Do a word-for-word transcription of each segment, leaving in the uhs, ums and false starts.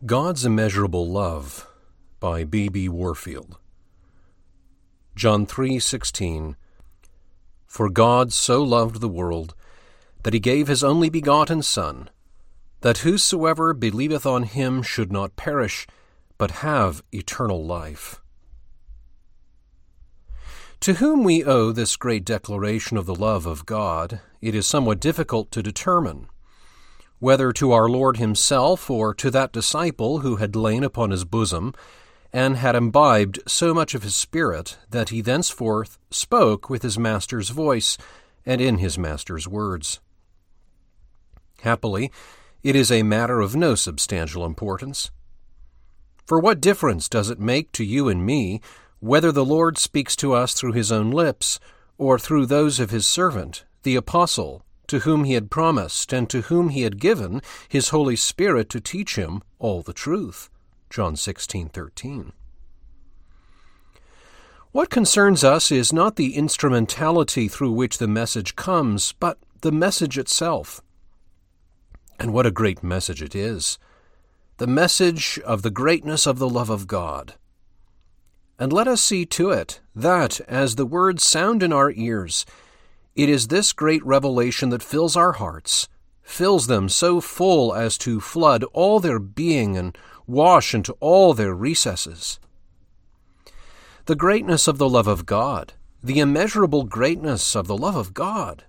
God's Immeasurable Love by B B Warfield. John three sixteen. For God so loved the world, that he gave his only begotten Son, that whosoever believeth on him should not perish, but have eternal life. To whom we owe this great declaration of the love of God, it is somewhat difficult to determine. Whether to our Lord himself or to that disciple who had lain upon his bosom, and had imbibed so much of his spirit that he thenceforth spoke with his Master's voice and in his Master's words. Happily, it is a matter of no substantial importance. For what difference does it make to you and me whether the Lord speaks to us through his own lips or through those of his servant, the apostle, to whom he had promised and to whom he had given his Holy Spirit to teach him all the truth? John sixteen thirteen. What concerns us is not the instrumentality through which the message comes, but the message itself. And what a great message it is! The message of the greatness of the love of God. And let us see to it that, as the words sound in our ears, it is this great revelation that fills our hearts, fills them so full as to flood all their being and wash into all their recesses. The greatness of the love of God, the immeasurable greatness of the love of God.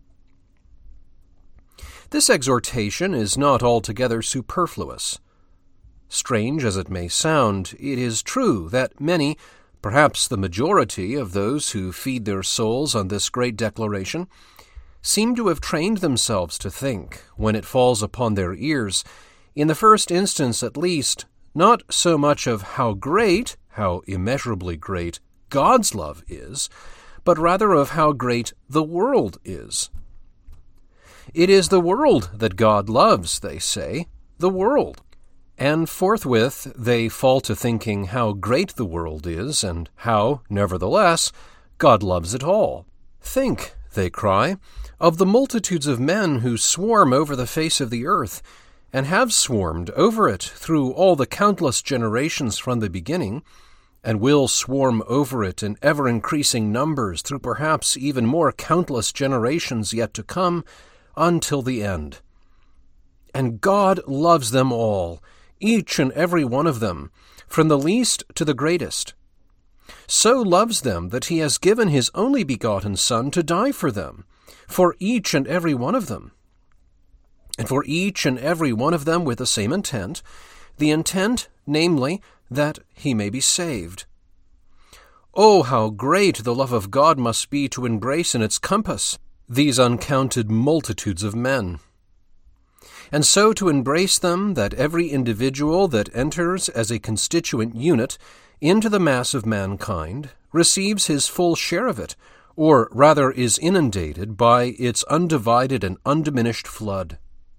This exhortation is not altogether superfluous. Strange as it may sound, it is true that many, perhaps the majority of those who feed their souls on this great declaration, seem to have trained themselves to think, when it falls upon their ears, in the first instance at least, not so much of how great, how immeasurably great, God's love is, but rather of how great the world is. It is the world that God loves, they say, the world. And forthwith they fall to thinking how great the world is, and how, nevertheless, God loves it all. Think, they cry, of the multitudes of men who swarm over the face of the earth, and have swarmed over it through all the countless generations from the beginning, and will swarm over it in ever-increasing numbers through perhaps even more countless generations yet to come, until the end. And God loves them all, each and every one of them, from the least to the greatest. So loves them that he has given his only begotten Son to die for them, for each and every one of them. And for each and every one of them with the same intent, the intent, namely, that he may be saved. Oh, how great the love of God must be to embrace in its compass these uncounted multitudes of men. And so to embrace them that every individual that enters as a constituent unit into the mass of mankind receives his full share of it, or rather is inundated by its undivided and undiminished flood.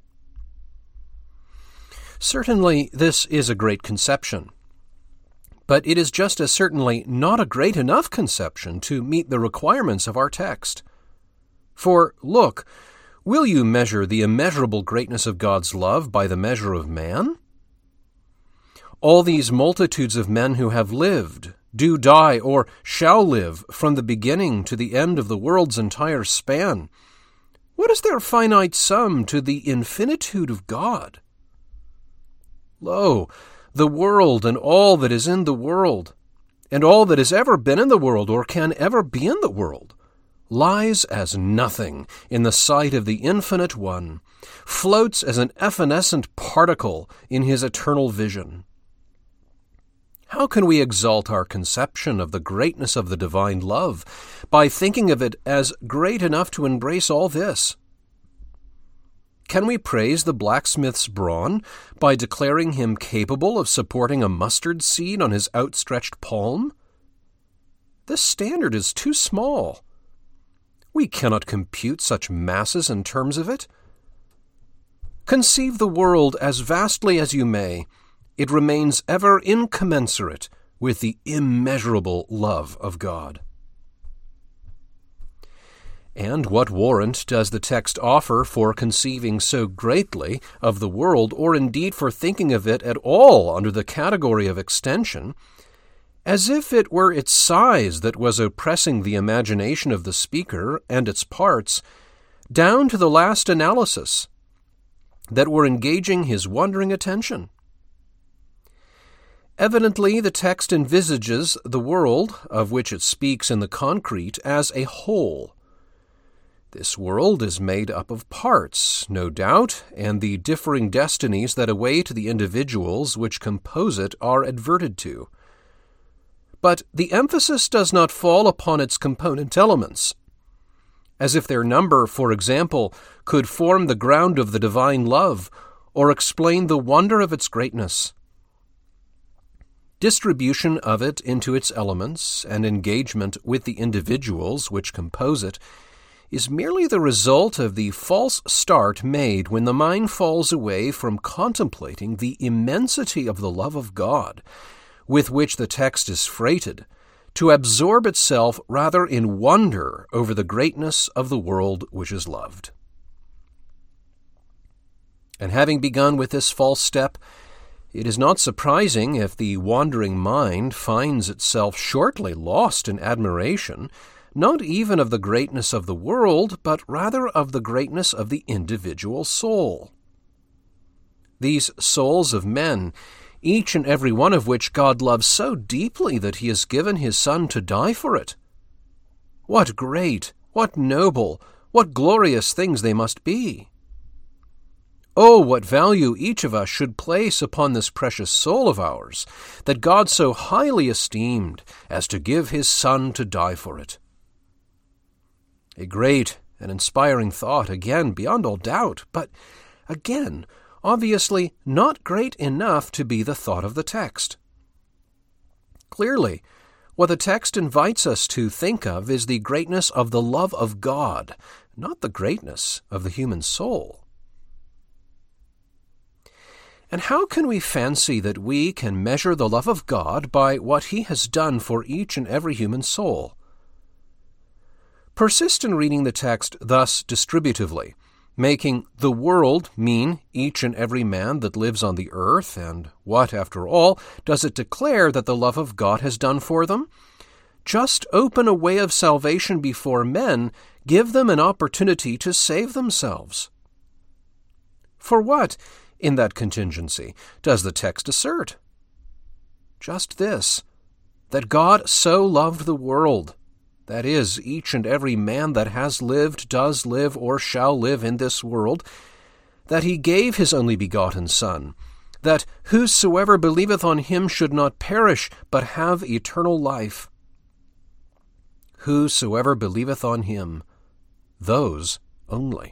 Certainly this is a great conception, but it is just as certainly not a great enough conception to meet the requirements of our text. For, look, will you measure the immeasurable greatness of God's love by the measure of man? All these multitudes of men who have lived, do die, or shall live from the beginning to the end of the world's entire span, what is their finite sum to the infinitude of God? Lo, the world and all that is in the world, and all that has ever been in the world or can ever be in the world, lies as nothing in the sight of the Infinite One, floats as an evanescent particle in his eternal vision. How can we exalt our conception of the greatness of the divine love by thinking of it as great enough to embrace all this? Can we praise the blacksmith's brawn by declaring him capable of supporting a mustard seed on his outstretched palm? This standard is too small. We cannot compute such masses in terms of it. Conceive the world as vastly as you may, it remains ever incommensurate with the immeasurable love of God. And what warrant does the text offer for conceiving so greatly of the world, or indeed for thinking of it at all under the category of extension, as if it were its size that was oppressing the imagination of the speaker and its parts, down to the last analysis, that were engaging his wondering attention? Evidently, the text envisages the world, of which it speaks in the concrete, as a whole. This world is made up of parts, no doubt, and the differing destinies that await the individuals which compose it are adverted to. But the emphasis does not fall upon its component elements, as if their number, for example, could form the ground of the divine love, or explain the wonder of its greatness. Distribution of it into its elements, and engagement with the individuals which compose it, is merely the result of the false start made when the mind falls away from contemplating the immensity of the love of God, with which the text is freighted, to absorb itself rather in wonder over the greatness of the world which is loved. And having begun with this false step, it is not surprising if the wandering mind finds itself shortly lost in admiration, not even of the greatness of the world, but rather of the greatness of the individual soul. These souls of men, each and every one of which God loves so deeply that he has given his Son to die for it. What great, what noble, what glorious things they must be! Oh, what value each of us should place upon this precious soul of ours, that God so highly esteemed as to give his Son to die for it. A great and inspiring thought, again, beyond all doubt, but, again, obviously not great enough to be the thought of the text. Clearly, what the text invites us to think of is the greatness of the love of God, not the greatness of the human soul. And how can we fancy that we can measure the love of God by what he has done for each and every human soul? Persist in reading the text thus distributively, making the world mean each and every man that lives on the earth, and what, after all, does it declare that the love of God has done for them? Just open a way of salvation before men, give them an opportunity to save themselves. For what, in that contingency, does the text assert? Just this, that God so loved the world, that is, each and every man that has lived, does live, or shall live in this world, that he gave his only begotten Son, that whosoever believeth on him should not perish, but have eternal life. Whosoever believeth on him, those only.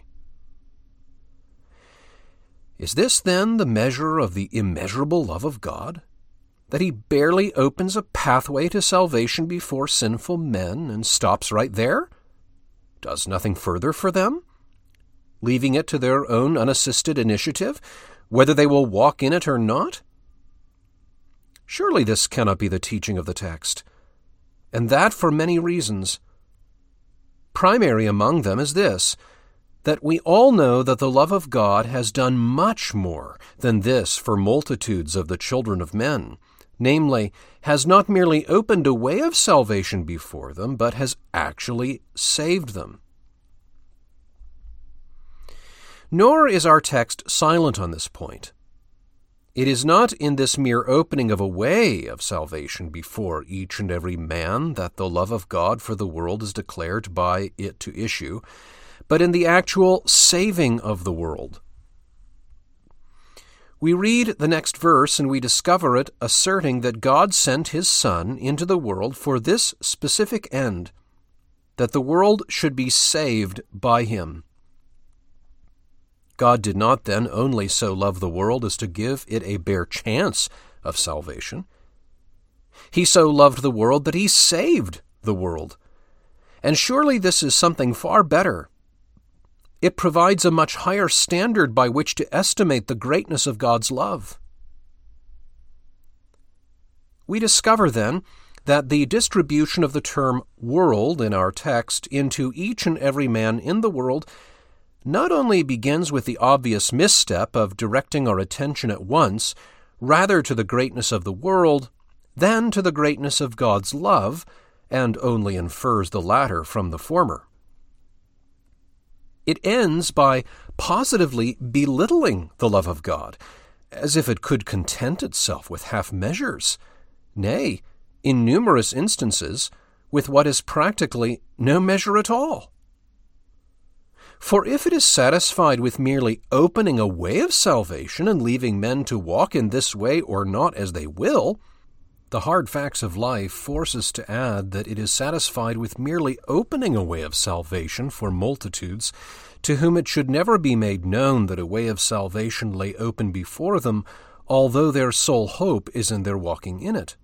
Is this then the measure of the immeasurable love of God? That he barely opens a pathway to salvation before sinful men and stops right there? Does nothing further for them? Leaving it to their own unassisted initiative, whether they will walk in it or not? Surely this cannot be the teaching of the text, and that for many reasons. Primary among them is this, that we all know that the love of God has done much more than this for multitudes of the children of men, namely, has not merely opened a way of salvation before them, but has actually saved them. Nor is our text silent on this point. It is not in this mere opening of a way of salvation before each and every man that the love of God for the world is declared by it to issue, but in the actual saving of the world. We read the next verse and we discover it asserting that God sent his Son into the world for this specific end, that the world should be saved by him. God did not then only so love the world as to give it a bare chance of salvation. He so loved the world that he saved the world. And surely this is something far better. It provides a much higher standard by which to estimate the greatness of God's love. We discover, then, that the distribution of the term world in our text into each and every man in the world not only begins with the obvious misstep of directing our attention at once rather to the greatness of the world than to the greatness of God's love, and only infers the latter from the former. It ends by positively belittling the love of God, as if it could content itself with half measures, nay, in numerous instances, with what is practically no measure at all. For if it is satisfied with merely opening a way of salvation and leaving men to walk in this way or not as they will, the hard facts of life force us to add that it is satisfied with merely opening a way of salvation for multitudes to whom it should never be made known that a way of salvation lay open before them, although their sole hope is in their walking in it.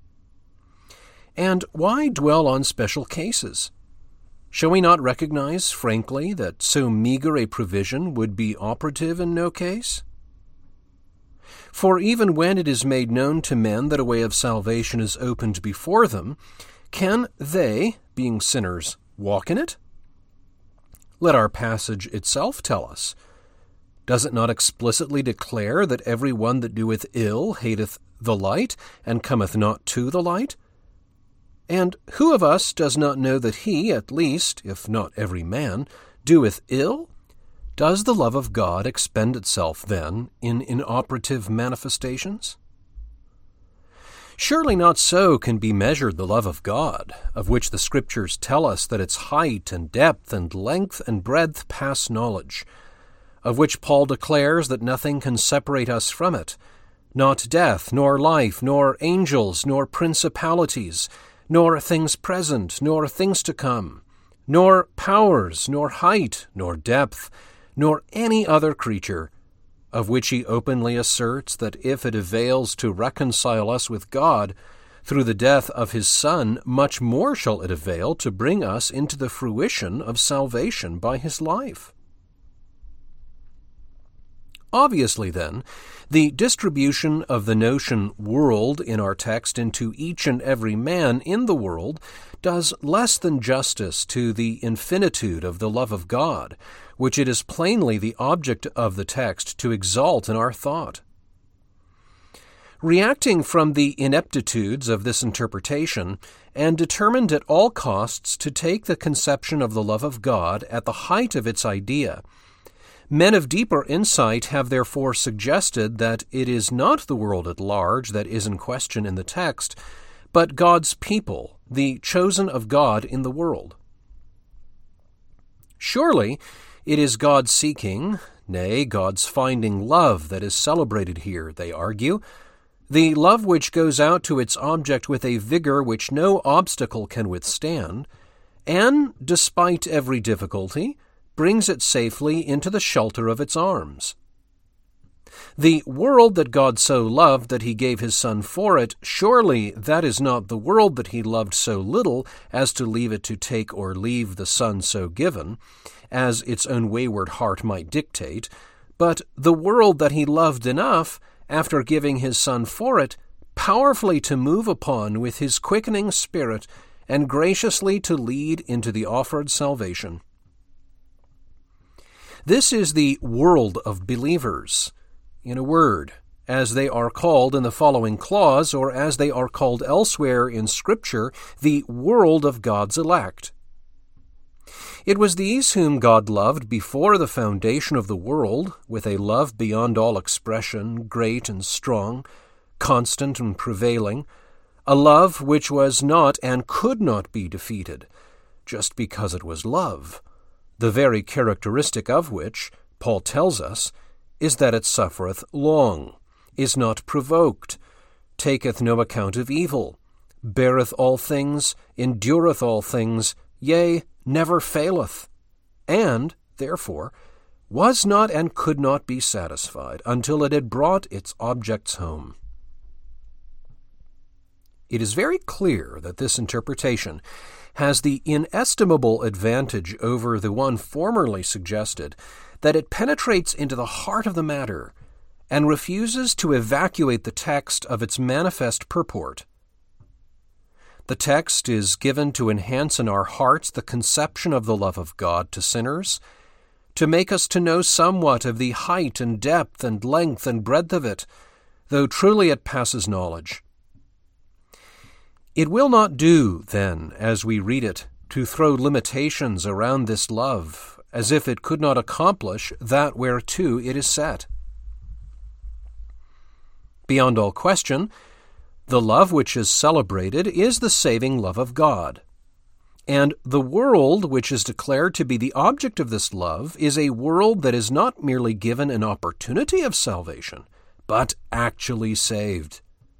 And why dwell on special cases? Shall we not recognize frankly that so meager a provision would be operative in no case? For even when it is made known to men that a way of salvation is opened before them, can they, being sinners, walk in it? Let our passage itself tell us. Does it not explicitly declare that every one that doeth ill hateth the light, and cometh not to the light? And who of us does not know that he, at least, if not every man, doeth ill? Does the love of God expend itself, then, in inoperative manifestations? Surely not so can be measured the love of God, of which the Scriptures tell us that its height and depth and length and breadth pass knowledge, of which Paul declares that nothing can separate us from it, not death, nor life, nor angels, nor principalities, nor things present, nor things to come, nor powers, nor height, nor depth, nor any other creature, of which he openly asserts that if it avails to reconcile us with God through the death of his Son, much more shall it avail to bring us into the fruition of salvation by his life. Obviously, then, the distribution of the notion world in our text into each and every man in the world does less than justice to the infinitude of the love of God, which it is plainly the object of the text to exalt in our thought. Reacting from the ineptitudes of this interpretation, and determined at all costs to take the conception of the love of God at the height of its idea, men of deeper insight have therefore suggested that it is not the world at large that is in question in the text, but God's people, the chosen of God in the world. Surely it is God's seeking, nay, God's finding love that is celebrated here, they argue, the love which goes out to its object with a vigor which no obstacle can withstand, and, despite every difficulty, brings it safely into the shelter of its arms. The world that God so loved that he gave his Son for it, surely that is not the world that he loved so little as to leave it to take or leave the Son so given, as its own wayward heart might dictate, but the world that he loved enough, after giving his Son for it, powerfully to move upon with his quickening Spirit, and graciously to lead into the offered salvation. This is the world of believers. In a word, as they are called in the following clause, or as they are called elsewhere in Scripture, the world of God's elect. It was these whom God loved before the foundation of the world, with a love beyond all expression, great and strong, constant and prevailing, a love which was not and could not be defeated, just because it was love, the very characteristic of which, Paul tells us, is that it suffereth long, is not provoked, taketh no account of evil, beareth all things, endureth all things, yea, never faileth, and, therefore, was not and could not be satisfied until it had brought its objects home. It is very clear that this interpretation has the inestimable advantage over the one formerly suggested that it penetrates into the heart of the matter and refuses to evacuate the text of its manifest purport. The text is given to enhance in our hearts the conception of the love of God to sinners, to make us to know somewhat of the height and depth and length and breadth of it, though truly it passes knowledge. It will not do, then, as we read it, to throw limitations around this love, as if it could not accomplish that whereto it is set. Beyond all question, the love which is celebrated is the saving love of God. And the world which is declared to be the object of this love is a world that is not merely given an opportunity of salvation, but actually saved.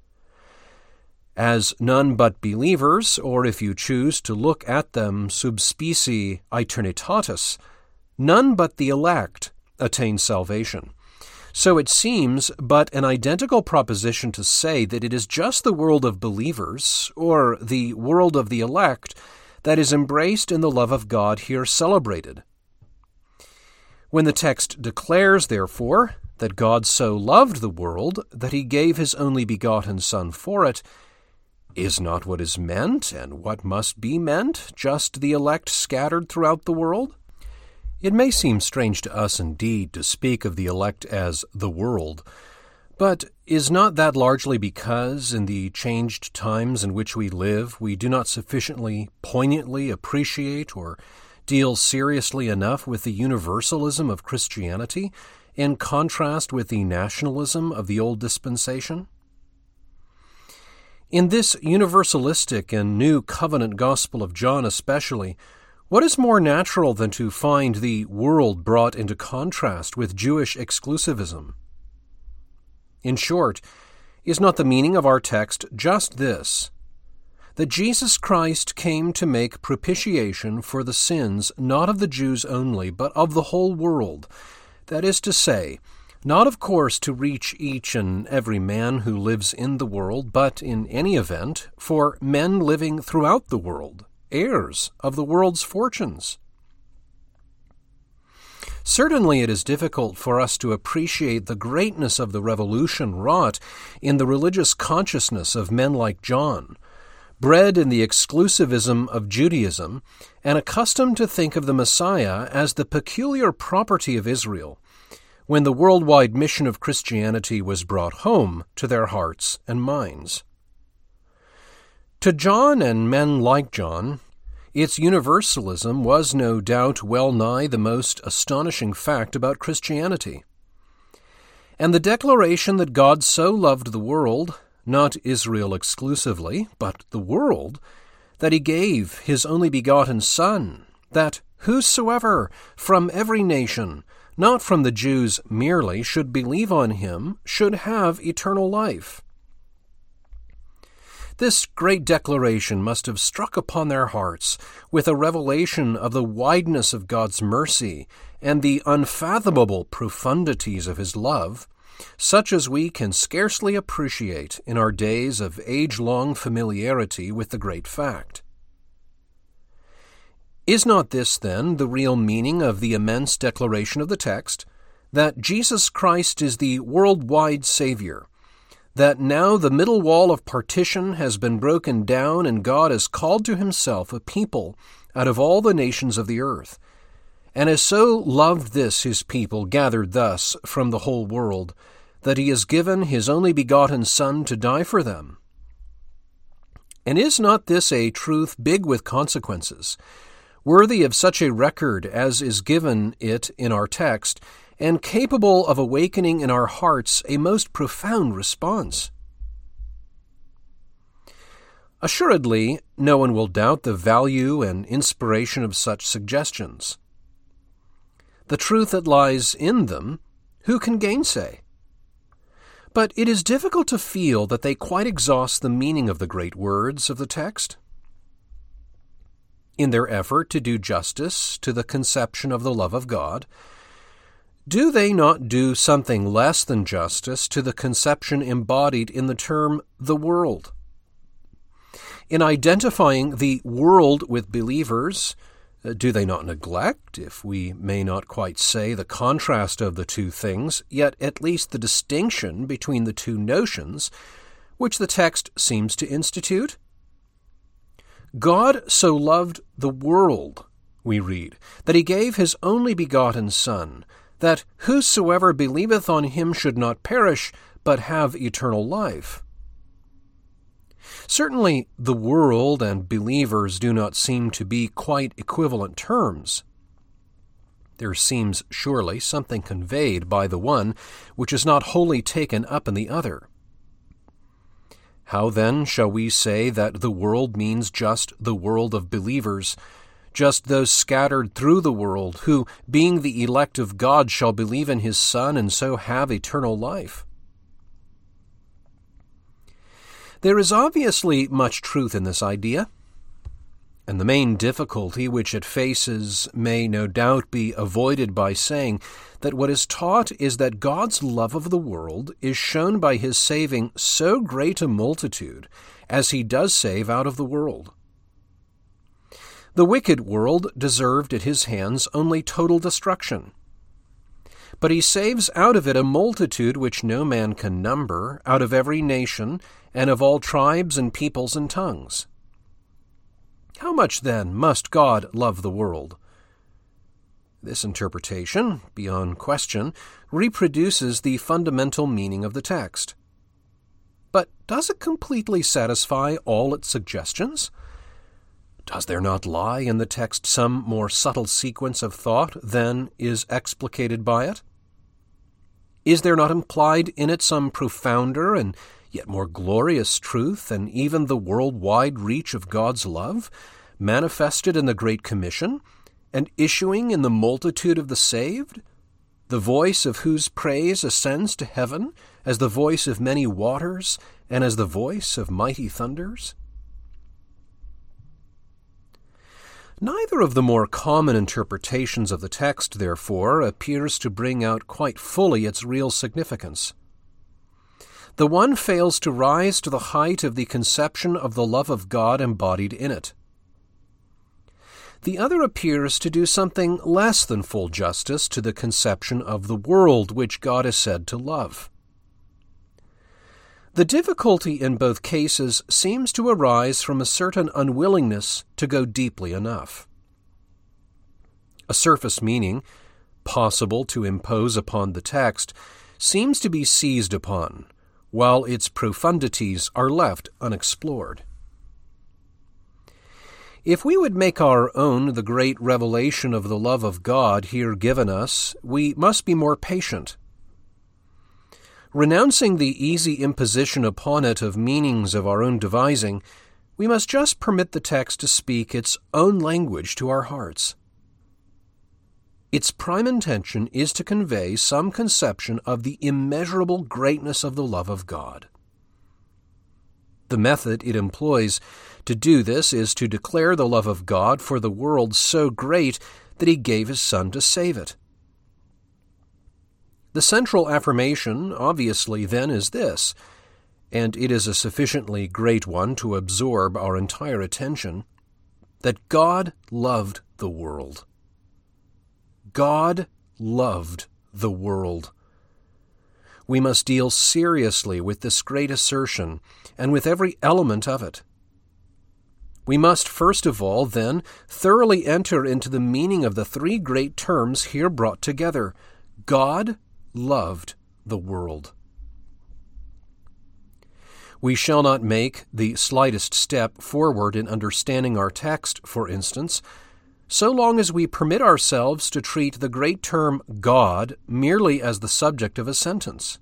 As none but believers, or if you choose to look at them sub specie aeternitatis, none but the elect attain salvation. So it seems but an identical proposition to say that it is just the world of believers, or the world of the elect, that is embraced in the love of God here celebrated. When the text declares, therefore, that God so loved the world that he gave his only begotten Son for it, is not what is meant, and what must be meant, just the elect scattered throughout the world? It may seem strange to us indeed to speak of the elect as the world, but is not that largely because, in the changed times in which we live, we do not sufficiently poignantly appreciate or deal seriously enough with the universalism of Christianity in contrast with the nationalism of the old dispensation? In this universalistic and new covenant gospel of John especially, what is more natural than to find the world brought into contrast with Jewish exclusivism? In short, is not the meaning of our text just this, that Jesus Christ came to make propitiation for the sins not of the Jews only, but of the whole world, that is to say, not of course to reach each and every man who lives in the world, but in any event for men living throughout the world, heirs of the world's fortunes? Certainly it is difficult for us to appreciate the greatness of the revolution wrought in the religious consciousness of men like John, bred in the exclusivism of Judaism and accustomed to think of the Messiah as the peculiar property of Israel, when the worldwide mission of Christianity was brought home to their hearts and minds. To John and men like John, its universalism was no doubt well nigh the most astonishing fact about Christianity. And the declaration that God so loved the world, not Israel exclusively, but the world, that he gave his only begotten Son, that whosoever from every nation, not from the Jews merely, should believe on him, should have eternal life. This great declaration must have struck upon their hearts with a revelation of the wideness of God's mercy and the unfathomable profundities of his love, such as we can scarcely appreciate in our days of age-long familiarity with the great fact. Is not this, then, the real meaning of the immense declaration of the text, that Jesus Christ is the worldwide Savior, that now the middle wall of partition has been broken down and God has called to himself a people out of all the nations of the earth, and has so loved this his people gathered thus from the whole world, that he has given his only begotten Son to die for them? And is not this a truth big with consequences, worthy of such a record as is given it in our text, and capable of awakening in our hearts a most profound response? Assuredly, no one will doubt the value and inspiration of such suggestions. The truth that lies in them, who can gainsay? But it is difficult to feel that they quite exhaust the meaning of the great words of the text. In their effort to do justice to the conception of the love of God, do they not do something less than justice to the conception embodied in the term the world? In identifying the world with believers, do they not neglect, if we may not quite say the contrast of the two things, yet at least the distinction between the two notions which the text seems to institute? God so loved the world, we read, that he gave his only begotten Son, that whosoever believeth on him should not perish, but have eternal life. Certainly the world and believers do not seem to be quite equivalent terms. There seems surely something conveyed by the one which is not wholly taken up in the other. How then shall we say that the world means just the world of believers, just those scattered through the world, who, being the elect of God, shall believe in his Son and so have eternal life? There is obviously much truth in this idea, and the main difficulty which it faces may no doubt be avoided by saying that what is taught is that God's love of the world is shown by his saving so great a multitude as he does save out of the world. The wicked world deserved at his hands only total destruction, but he saves out of it a multitude which no man can number, out of every nation, and of all tribes and peoples and tongues. How much, then, must God love the world? This interpretation, beyond question, reproduces the fundamental meaning of the text. But does it completely satisfy all its suggestions? Does there not lie in the text some more subtle sequence of thought than is explicated by it? Is there not implied in it some profounder and yet more glorious truth than even the world-wide reach of God's love, manifested in the Great Commission, and issuing in the multitude of the saved, the voice of whose praise ascends to heaven as the voice of many waters and as the voice of mighty thunders? Neither of the more common interpretations of the text, therefore, appears to bring out quite fully its real significance. The one fails to rise to the height of the conception of the love of God embodied in it. The other appears to do something less than full justice to the conception of the world which God is said to love. The difficulty in both cases seems to arise from a certain unwillingness to go deeply enough. A surface meaning, possible to impose upon the text, seems to be seized upon, while its profundities are left unexplored. If we would make our own the great revelation of the love of God here given us, we must be more patient. Renouncing the easy imposition upon it of meanings of our own devising, we must just permit the text to speak its own language to our hearts. Its prime intention is to convey some conception of the immeasurable greatness of the love of God. The method it employs to do this is to declare the love of God for the world so great that he gave his Son to save it. The central affirmation, obviously, then, is this, and it is a sufficiently great one to absorb our entire attention, that God loved the world. God loved the world. We must deal seriously with this great assertion and with every element of it. We must first of all, then, thoroughly enter into the meaning of the three great terms here brought together. God loved the world. We shall not make the slightest step forward in understanding our text, for instance, so long as we permit ourselves to treat the great term God merely as the subject of a sentence.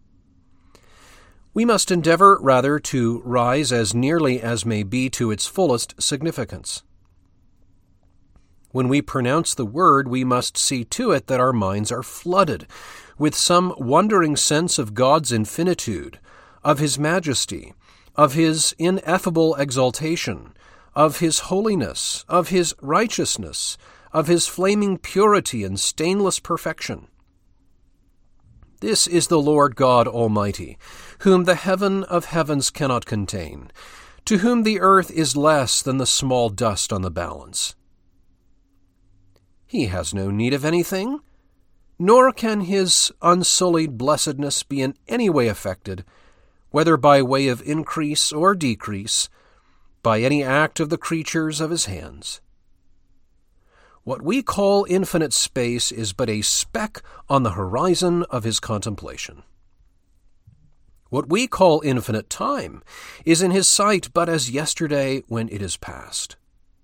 We must endeavor rather to rise as nearly as may be to its fullest significance. When we pronounce the word, we must see to it that our minds are flooded with some wondering sense of God's infinitude, of his majesty, of his ineffable exaltation, of his holiness, of his righteousness, of his flaming purity and stainless perfection. This is the Lord God Almighty, whom the heaven of heavens cannot contain, to whom the earth is less than the small dust on the balance. He has no need of anything, nor can his unsullied blessedness be in any way affected, whether by way of increase or decrease, by any act of the creatures of his hands. What we call infinite space is but a speck on the horizon of his contemplation. What we call infinite time is in his sight but as yesterday when it is past.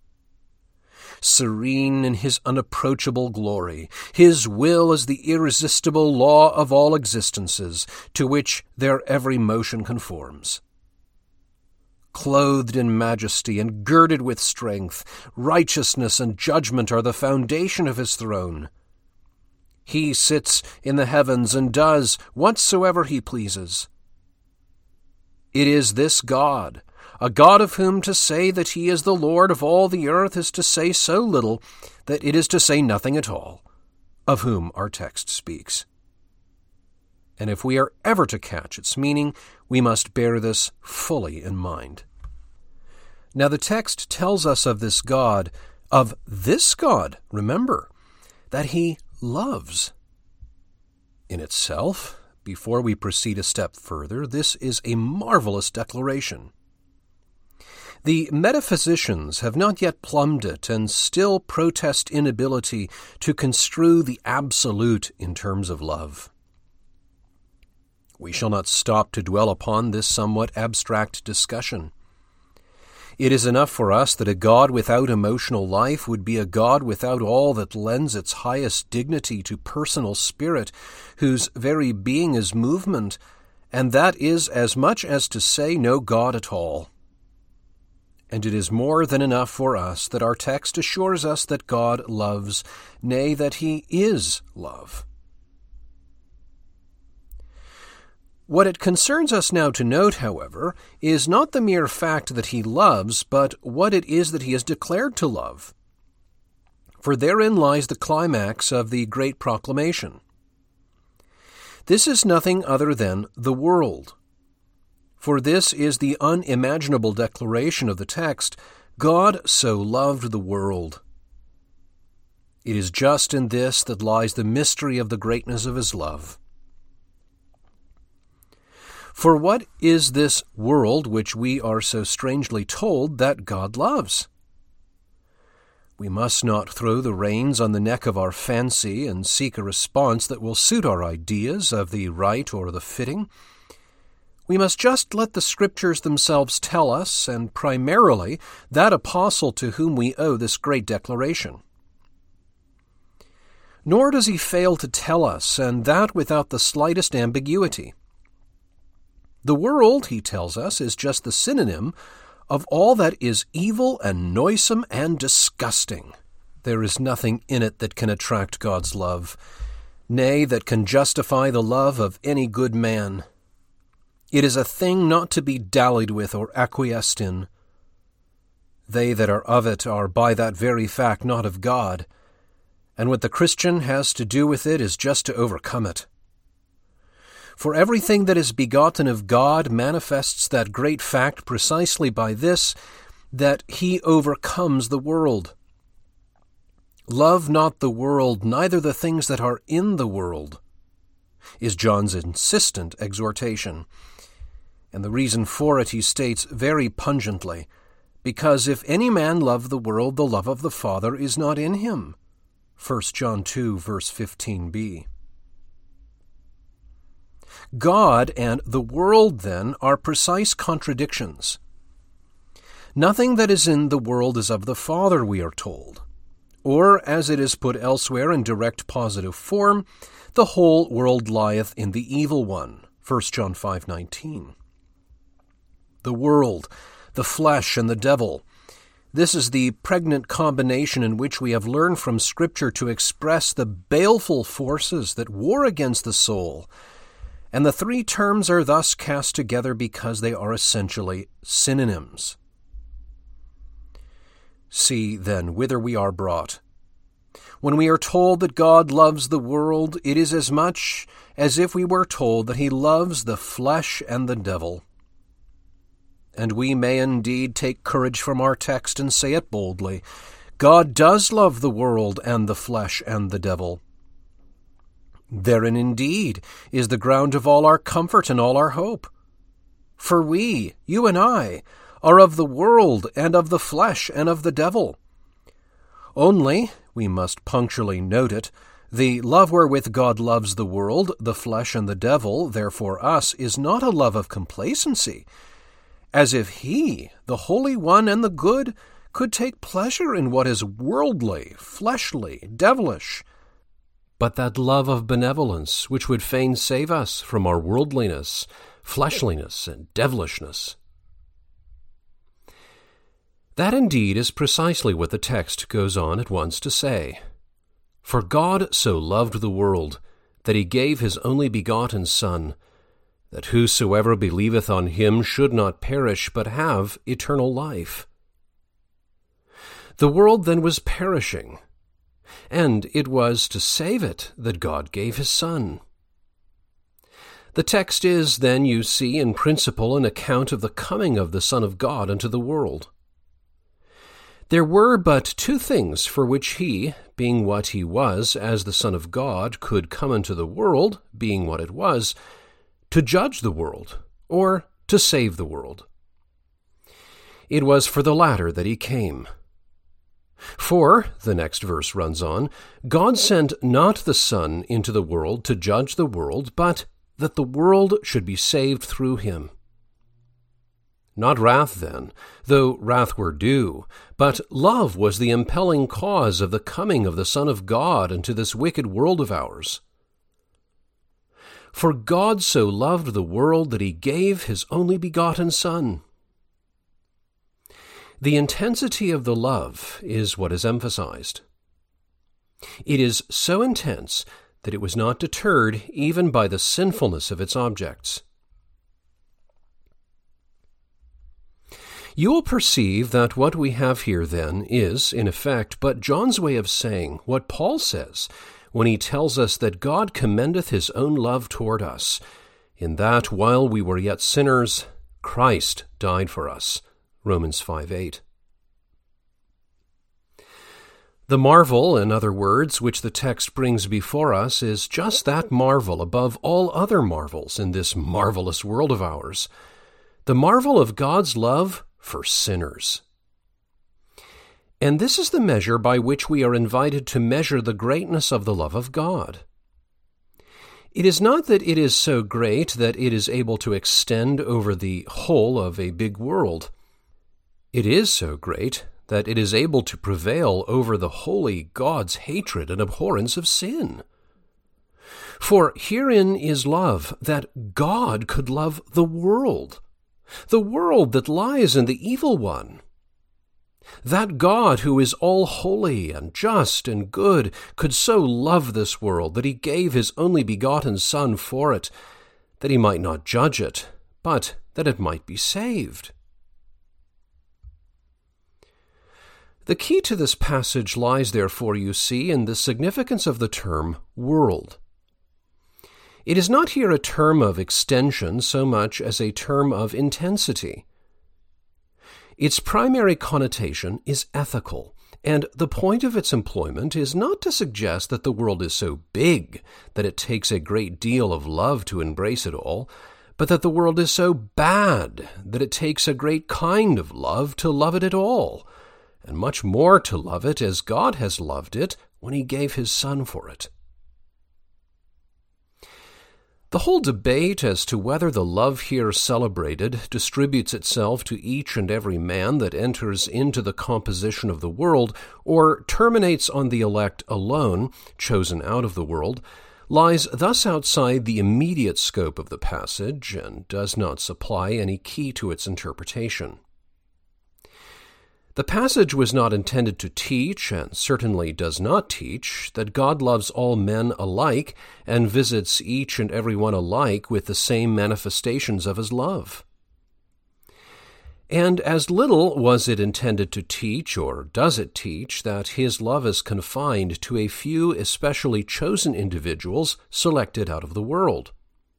Serene in his unapproachable glory, his will is the irresistible law of all existences, to which their every motion conforms. Clothed in majesty and girded with strength, righteousness and judgment are the foundation of his throne. He sits in the heavens and does whatsoever he pleases. It is this God, a God of whom to say that he is the Lord of all the earth is to say so little that it is to say nothing at all, of whom our text speaks. And if we are ever to catch its meaning, we must bear this fully in mind. Now the text tells us of this God, of this God, remember, that he loves. In itself, before we proceed a step further, this is a marvelous declaration. The metaphysicians have not yet plumbed it and still protest inability to construe the absolute in terms of love. We shall not stop to dwell upon this somewhat abstract discussion. It is enough for us that a God without emotional life would be a God without all that lends its highest dignity to personal spirit, whose very being is movement, and that is as much as to say no God at all. And it is more than enough for us that our text assures us that God loves, nay, that he is love. What it concerns us now to note, however, is not the mere fact that he loves, but what it is that he has declared to love. For therein lies the climax of the great proclamation. This is nothing other than the world. For this is the unimaginable declaration of the text, God so loved the world. It is just in this that lies the mystery of the greatness of his love. For what is this world which we are so strangely told that God loves? We must not throw the reins on the neck of our fancy and seek a response that will suit our ideas of the right or the fitting. We must just let the Scriptures themselves tell us, and primarily that apostle to whom we owe this great declaration. Nor does he fail to tell us, and that without the slightest ambiguity. The world, he tells us, is just the synonym of all that is evil and noisome and disgusting. There is nothing in it that can attract God's love, nay, that can justify the love of any good man. It is a thing not to be dallied with or acquiesced in. They that are of it are by that very fact not of God, and what the Christian has to do with it is just to overcome it. For everything that is begotten of God manifests that great fact precisely by this, that he overcomes the world. Love not the world, neither the things that are in the world, is John's insistent exhortation. And the reason for it he states very pungently, because if any man love the world, the love of the Father is not in him. First John two, verse fifteen b. God and the world, then, are precise contradictions. Nothing that is in the world is of the Father, we are told. Or, as it is put elsewhere in direct positive form, the whole world lieth in the evil one. First John five nineteen. The world, the flesh, and the devil. This is the pregnant combination in which we have learned from Scripture to express the baleful forces that war against the soul, and the three terms are thus cast together because they are essentially synonyms. See, then, whither we are brought. When we are told that God loves the world, it is as much as if we were told that he loves the flesh and the devil. And we may indeed take courage from our text and say it boldly. God does love the world and the flesh and the devil. Therein indeed is the ground of all our comfort and all our hope. For we, you and I, are of the world, and of the flesh, and of the devil. Only, we must punctually note it, the love wherewith God loves the world, the flesh, and the devil, therefore us, is not a love of complacency, as if he, the Holy One and the good, could take pleasure in what is worldly, fleshly, devilish, but that love of benevolence which would fain save us from our worldliness, fleshliness, and devilishness. That indeed is precisely what the text goes on at once to say. For God so loved the world, that he gave his only begotten Son, that whosoever believeth on him should not perish, but have eternal life. The world then was perishing, and it was to save it that God gave his Son. The text is, then, you see, in principle an account of the coming of the Son of God into the world. There were but two things for which he, being what he was as the Son of God, could come into the world, being what it was, to judge the world, or to save the world. It was for the latter that he came. For, the next verse runs on, God sent not the Son into the world to judge the world, but that the world should be saved through him. Not wrath, then, though wrath were due, but love was the impelling cause of the coming of the Son of God into this wicked world of ours. For God so loved the world that he gave his only begotten Son. The intensity of the love is what is emphasized. It is so intense that it was not deterred even by the sinfulness of its objects. You will perceive that what we have here, then, is, in effect, but John's way of saying what Paul says when he tells us that God commendeth his own love toward us, in that while we were yet sinners, Christ died for us. Romans five eight. The marvel, in other words, which the text brings before us is just that marvel above all other marvels in this marvelous world of ours, the marvel of God's love for sinners. And this is the measure by which we are invited to measure the greatness of the love of God. It is not that it is so great that it is able to extend over the whole of a big world. It is so great that it is able to prevail over the holy God's hatred and abhorrence of sin. For herein is love, that God could love the world, the world that lies in the evil one. That God, who is all holy and just and good, could so love this world that he gave his only begotten Son for it, that he might not judge it, but that it might be saved. The key to this passage lies, therefore, you see, in the significance of the term world. It is not here a term of extension so much as a term of intensity. Its primary connotation is ethical, and the point of its employment is not to suggest that the world is so big that it takes a great deal of love to embrace it all, but that the world is so bad that it takes a great kind of love to love it at all, and much more to love it as God has loved it when he gave his Son for it. The whole debate as to whether the love here celebrated distributes itself to each and every man that enters into the composition of the world, or terminates on the elect alone, chosen out of the world, lies thus outside the immediate scope of the passage, and does not supply any key to its interpretation. The passage was not intended to teach, and certainly does not teach, that God loves all men alike and visits each and every one alike with the same manifestations of his love. And as little was it intended to teach, or does it teach, that his love is confined to a few especially chosen individuals selected out of the world.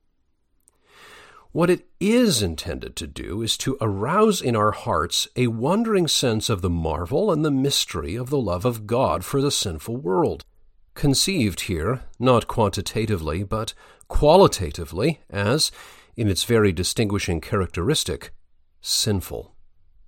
What it is intended to do is to arouse in our hearts a wondering sense of the marvel and the mystery of the love of God for the sinful world, conceived here, not quantitatively, but qualitatively, as, in its very distinguishing characteristic, sinful.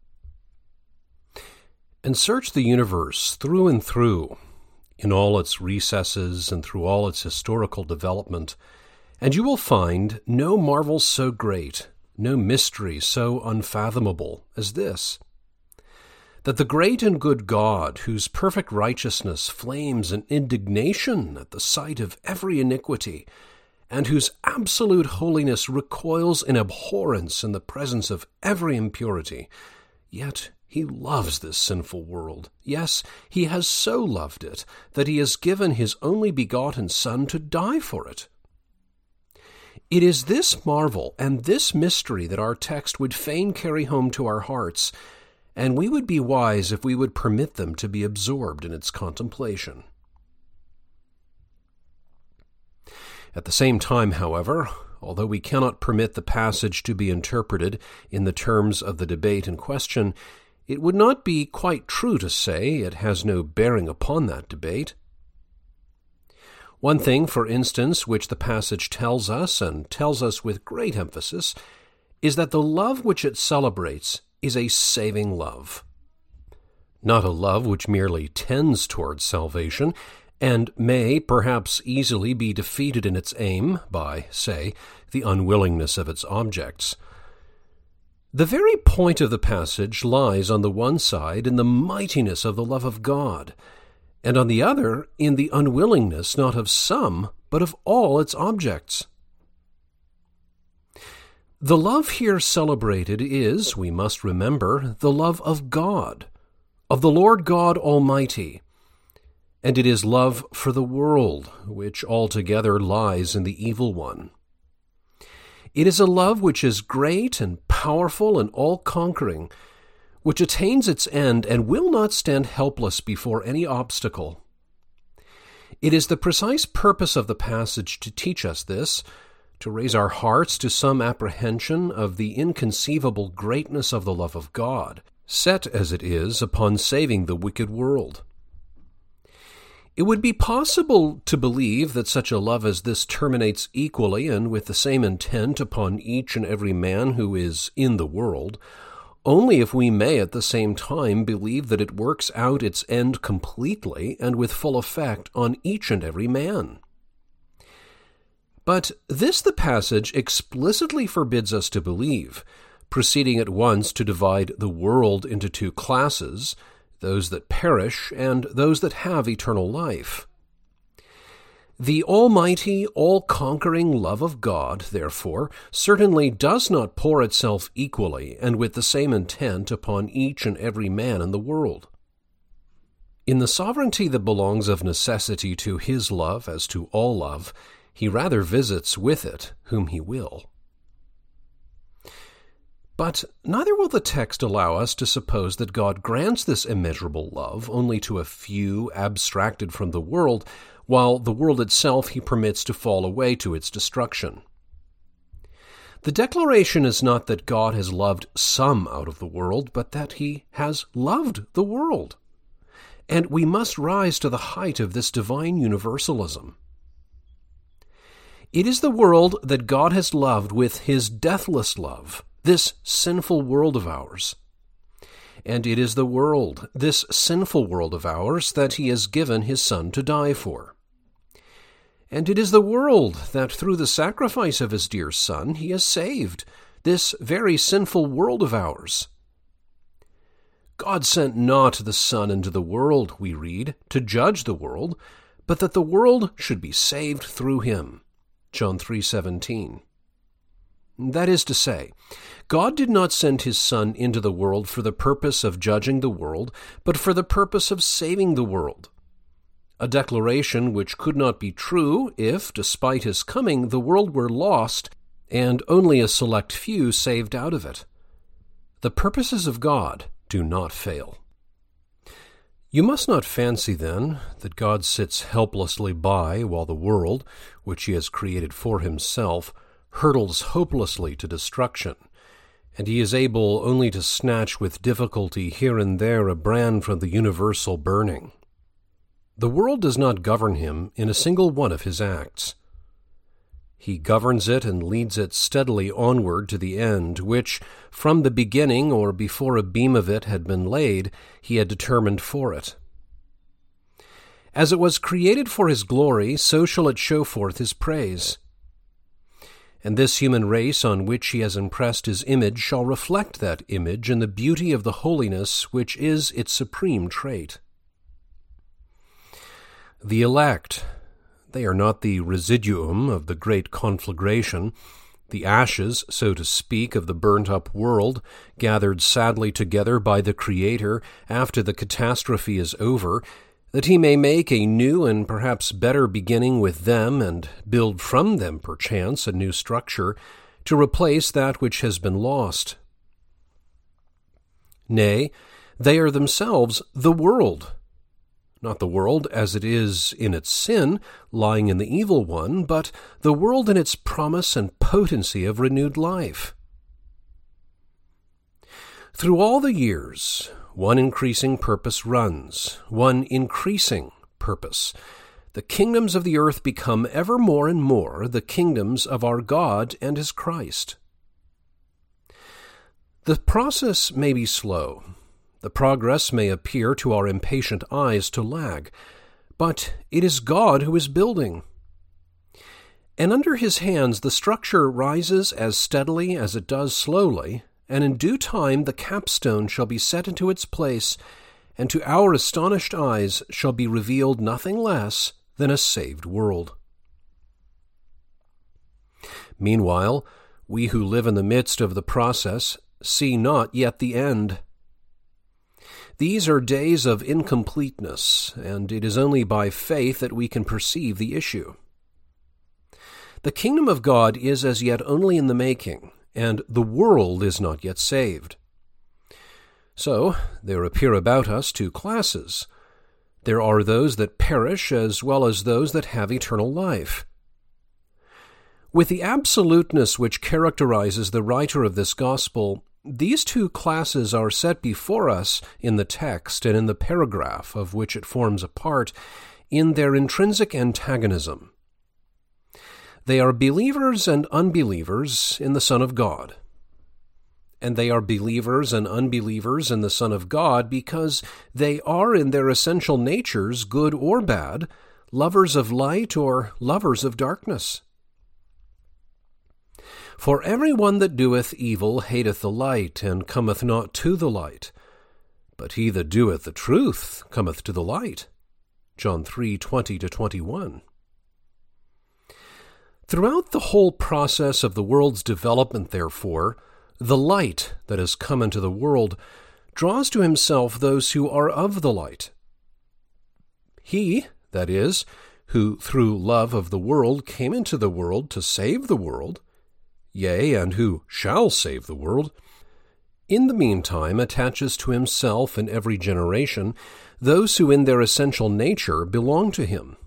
And search the universe through and through, in all its recesses and through all its historical development, and you will find no marvel so great, no mystery so unfathomable as this: that the great and good God, whose perfect righteousness flames in indignation at the sight of every iniquity, and whose absolute holiness recoils in abhorrence in the presence of every impurity, yet he loves this sinful world. Yes, he has so loved it that he has given his only begotten Son to die for it. It is this marvel and this mystery that our text would fain carry home to our hearts, and we would be wise if we would permit them to be absorbed in its contemplation. At the same time, however, although we cannot permit the passage to be interpreted in the terms of the debate in question, it would not be quite true to say it has no bearing upon that debate. One thing, for instance, which the passage tells us, and tells us with great emphasis, is that the love which it celebrates is a saving love. Not a love which merely tends towards salvation, and may perhaps easily be defeated in its aim by, say, the unwillingness of its objects. The very point of the passage lies on the one side in the mightiness of the love of God, and on the other in the unwillingness not of some, but of all its objects. The love here celebrated is, we must remember, the love of God, of the Lord God Almighty, and it is love for the world, which altogether lies in the evil one. It is a love which is great and powerful and all-conquering, which attains its end and will not stand helpless before any obstacle. It is the precise purpose of the passage to teach us this, to raise our hearts to some apprehension of the inconceivable greatness of the love of God, set as it is upon saving the wicked world. It would be possible to believe that such a love as this terminates equally and with the same intent upon each and every man who is in the world, only if we may at the same time believe that it works out its end completely and with full effect on each and every man. But this the passage explicitly forbids us to believe, proceeding at once to divide the world into two classes, those that perish and those that have eternal life. The almighty, all-conquering love of God, therefore, certainly does not pour itself equally and with the same intent upon each and every man in the world. In the sovereignty that belongs of necessity to his love as to all love, he rather visits with it whom he will. But neither will the text allow us to suppose that God grants this immeasurable love only to a few abstracted from the world, while the world itself he permits to fall away to its destruction. The declaration is not that God has loved some out of the world, but that he has loved the world. And we must rise to the height of this divine universalism. It is the world that God has loved with his deathless love, this sinful world of ours. And it is the world, this sinful world of ours, that he has given his Son to die for. And it is the world that through the sacrifice of his dear Son he has saved, this very sinful world of ours. God sent not the Son into the world, we read, to judge the world, but that the world should be saved through him. John three seventeen. That is to say, God did not send his Son into the world for the purpose of judging the world, but for the purpose of saving the world. A declaration which could not be true if, despite his coming, the world were lost and only a select few saved out of it. The purposes of God do not fail. You must not fancy, then, that God sits helplessly by while the world, which he has created for himself, hurtles hopelessly to destruction, and he is able only to snatch with difficulty here and there a brand from the universal burning. The world does not govern him in a single one of his acts. He governs it and leads it steadily onward to the end, which, from the beginning or before a beam of it had been laid, he had determined for it. As it was created for his glory, so shall it show forth his praise. And this human race on which he has impressed his image shall reflect that image in the beauty of the holiness which is its supreme trait. The elect, they are not the residuum of the great conflagration, the ashes, so to speak, of the burnt-up world, gathered sadly together by the Creator after the catastrophe is over, that he may make a new and perhaps better beginning with them, and build from them, perchance, a new structure, to replace that which has been lost. Nay, they are themselves the world, not the world as it is in its sin, lying in the evil one, but the world in its promise and potency of renewed life. Through all the years, one increasing purpose runs, one increasing purpose. The kingdoms of the earth become ever more and more the kingdoms of our God and his Christ. The process may be slow. The progress may appear to our impatient eyes to lag, but it is God who is building. And under his hands the structure rises as steadily as it does slowly, and in due time the capstone shall be set into its place, and to our astonished eyes shall be revealed nothing less than a saved world. Meanwhile, we who live in the midst of the process see not yet the end. These are days of incompleteness, and it is only by faith that we can perceive the issue. The kingdom of God is as yet only in the making, and the world is not yet saved. So, there appear about us two classes. There are those that perish as well as those that have eternal life. With the absoluteness which characterizes the writer of this gospel, these two classes are set before us in the text and in the paragraph of which it forms a part in their intrinsic antagonism. They are believers and unbelievers in the Son of God. And they are believers and unbelievers in the Son of God because they are in their essential natures, good or bad, lovers of light or lovers of darkness. For every one that doeth evil hateth the light, and cometh not to the light. But he that doeth the truth cometh to the light. John three twenty to twenty-one. Throughout the whole process of the world's development, therefore, the light that has come into the world draws to himself those who are of the light. He, that is, who through love of the world came into the world to save the world, yea, and who shall save the world, in the meantime attaches to himself in every generation those who in their essential nature belong to him.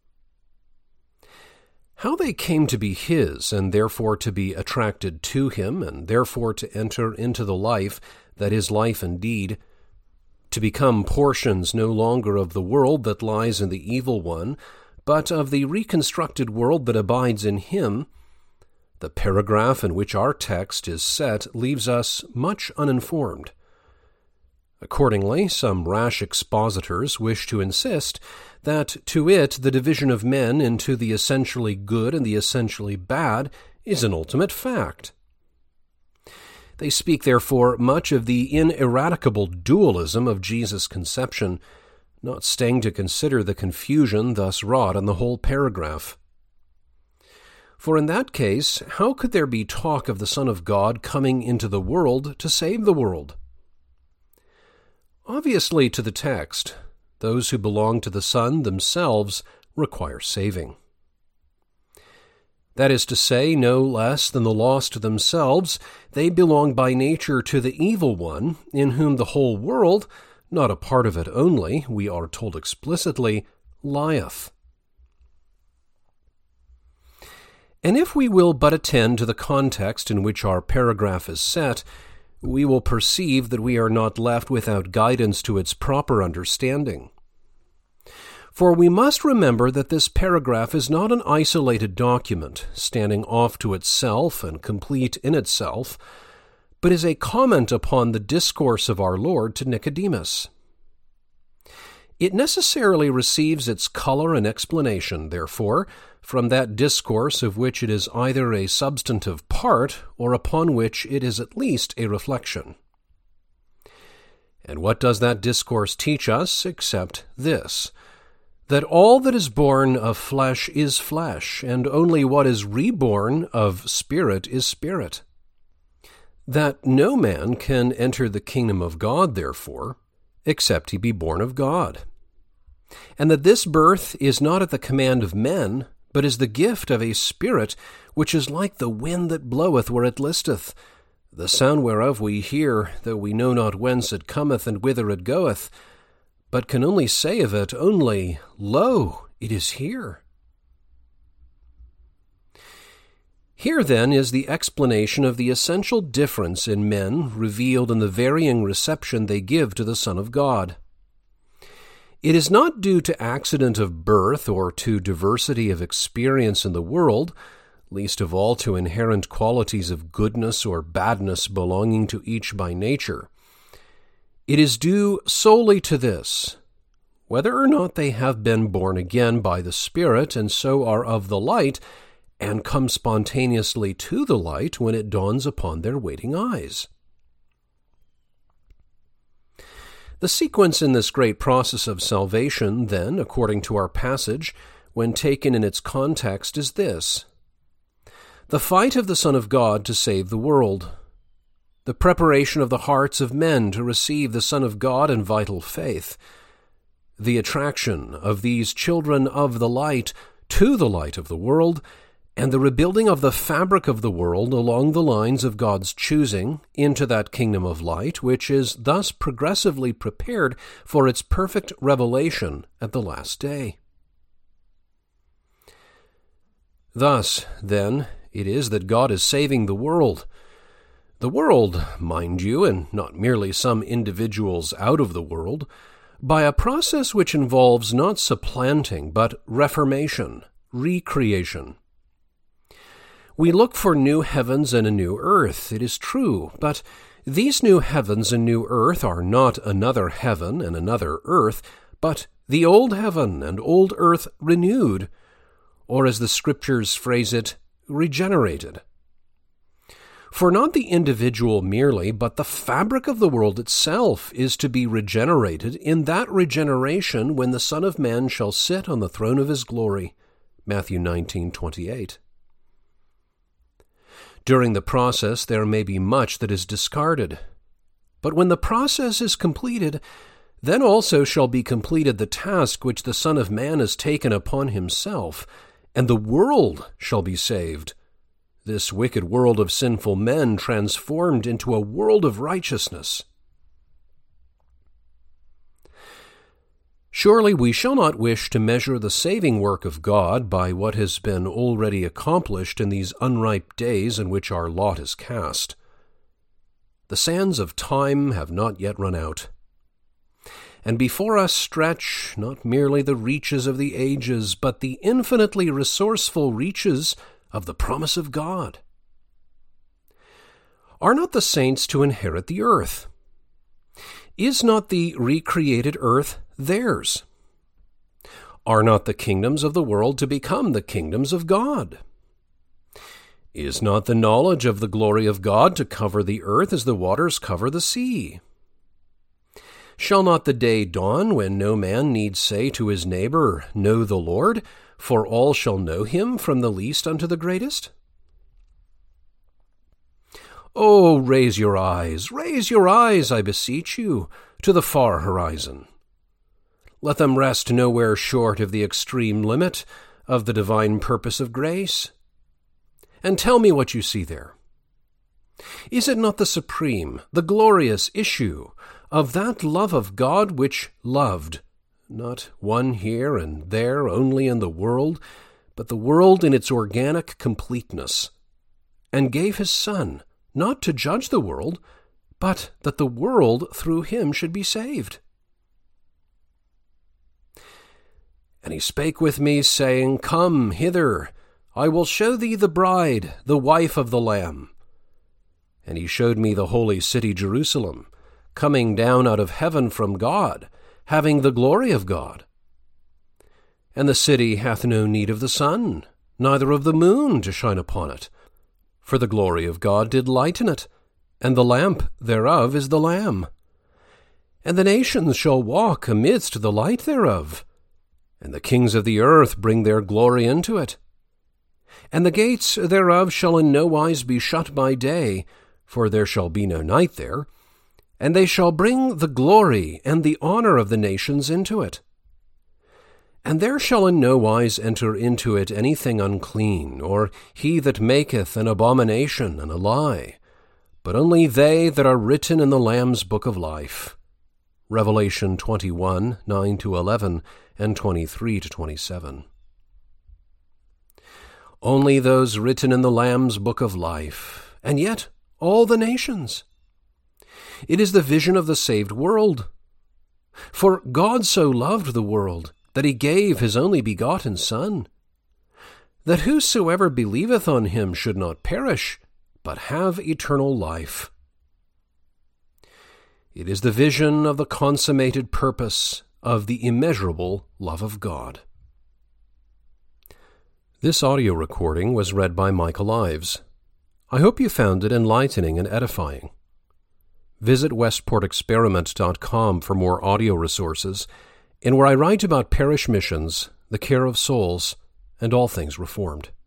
How they came to be his, and therefore to be attracted to him, and therefore to enter into the life that is life indeed, to become portions no longer of the world that lies in the evil one, but of the reconstructed world that abides in him, the paragraph in which our text is set leaves us much uninformed. Accordingly, some rash expositors wish to insist that to it the division of men into the essentially good and the essentially bad is an ultimate fact. They speak, therefore, much of the ineradicable dualism of Jesus' conception, not staying to consider the confusion thus wrought in the whole paragraph. For in that case, how could there be talk of the Son of God coming into the world to save the world? Obviously, to the text, those who belong to the Son themselves require saving. That is to say, no less than the lost themselves, they belong by nature to the evil one, in whom the whole world, not a part of it only, we are told explicitly, lieth. And if we will but attend to the context in which our paragraph is set, we will perceive that we are not left without guidance to its proper understanding. For we must remember that this paragraph is not an isolated document, standing off to itself and complete in itself, but is a comment upon the discourse of our Lord to Nicodemus. It necessarily receives its color and explanation, therefore, from that discourse of which it is either a substantive part or upon which it is at least a reflection. And what does that discourse teach us except this, that all that is born of flesh is flesh, and only what is reborn of spirit is spirit? That no man can enter the kingdom of God, therefore, except he be born of God. And that this birth is not at the command of men, but is the gift of a Spirit, which is like the wind that bloweth where it listeth, the sound whereof we hear, though we know not whence it cometh and whither it goeth, but can only say of it only, Lo, it is here. Here, then, is the explanation of the essential difference in men revealed in the varying reception they give to the Son of God. It is not due to accident of birth or to diversity of experience in the world, least of all to inherent qualities of goodness or badness belonging to each by nature. It is due solely to this, whether or not they have been born again by the Spirit and so are of the light, and come spontaneously to the light when it dawns upon their waiting eyes. The sequence in this great process of salvation, then, according to our passage, when taken in its context, is this: the fight of the Son of God to save the world, the preparation of the hearts of men to receive the Son of God in vital faith, the attraction of these children of the light to the light of the world, and the rebuilding of the fabric of the world along the lines of God's choosing into that kingdom of light, which is thus progressively prepared for its perfect revelation at the last day. Thus, then, it is that God is saving the world. The world, mind you, and not merely some individuals out of the world, by a process which involves not supplanting, but reformation, recreation. We look for new heavens and a new earth, it is true, but these new heavens and new earth are not another heaven and another earth, but the old heaven and old earth renewed, or as the Scriptures phrase it, regenerated. For not the individual merely, but the fabric of the world itself is to be regenerated in that regeneration when the Son of Man shall sit on the throne of his glory. Matthew nineteen twenty-eight. During the process there may be much that is discarded, but when the process is completed, then also shall be completed the task which the Son of Man has taken upon himself, and the world shall be saved, this wicked world of sinful men transformed into a world of righteousness. Surely we shall not wish to measure the saving work of God by what has been already accomplished in these unripe days in which our lot is cast. The sands of time have not yet run out, and before us stretch not merely the reaches of the ages, but the infinitely resourceful reaches of the promise of God. Are not the saints to inherit the earth? Is not the recreated earth theirs? Are not the kingdoms of the world to become the kingdoms of God? Is not the knowledge of the glory of God to cover the earth as the waters cover the sea? Shall not the day dawn when no man need say to his neighbor, Know the Lord, for all shall know him from the least unto the greatest? Oh, raise your eyes, raise your eyes, I beseech you, to the far horizon. Let them rest nowhere short of the extreme limit of the divine purpose of grace. And tell me what you see there. Is it not the supreme, the glorious issue of that love of God which loved, not one here and there only in the world, but the world in its organic completeness, and gave his Son, not to judge the world, but that the world through him should be saved? And he spake with me, saying, Come hither, I will show thee the bride, the wife of the Lamb. And he showed me the holy city Jerusalem, coming down out of heaven from God, having the glory of God. And the city hath no need of the sun, neither of the moon to shine upon it. For the glory of God did lighten it, and the lamp thereof is the Lamb. And the nations shall walk amidst the light thereof, and the kings of the earth bring their glory into it. And the gates thereof shall in no wise be shut by day, for there shall be no night there, and they shall bring the glory and the honor of the nations into it. And there shall in no wise enter into it anything unclean, or he that maketh an abomination and a lie, but only they that are written in the Lamb's book of life. Revelation twenty-one, nine to eleven, and twenty-three to twenty-seven. Only those written in the Lamb's book of life, and yet all the nations. It is the vision of the saved world. For God so loved the world, that he gave his only begotten Son, that whosoever believeth on him should not perish, but have eternal life. It is the vision of the consummated purpose of the immeasurable love of God. This audio recording was read by Michael Ives. I hope you found it enlightening and edifying. Visit westport experiment dot com for more audio resources, and where I write about parish missions, the care of souls, and all things Reformed.